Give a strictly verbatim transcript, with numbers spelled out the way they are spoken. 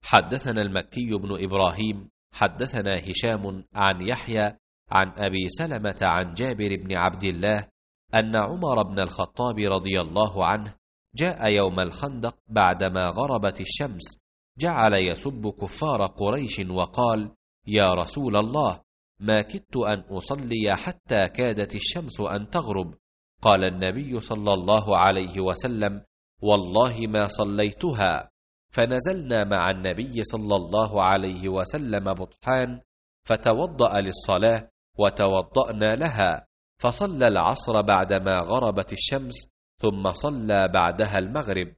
حدثنا المكي بن إبراهيم حدثنا هشام عن يحيى عن أبي سلمة عن جابر بن عبد الله أن عمر بن الخطاب رضي الله عنه جاء يوم الخندق بعدما غربت الشمس، جعل يسب كفار قريش وقال: يا رسول الله، ما كدت أن أصلي حتى كادت الشمس أن تغرب. قال النبي صلى الله عليه وسلم: والله ما صليتها. فنزلنا مع النبي صلى الله عليه وسلم بطحان، فتوضأ للصلاة وتوضأنا لها، فصلى العصر بعدما غربت الشمس، ثم صلى بعدها المغرب.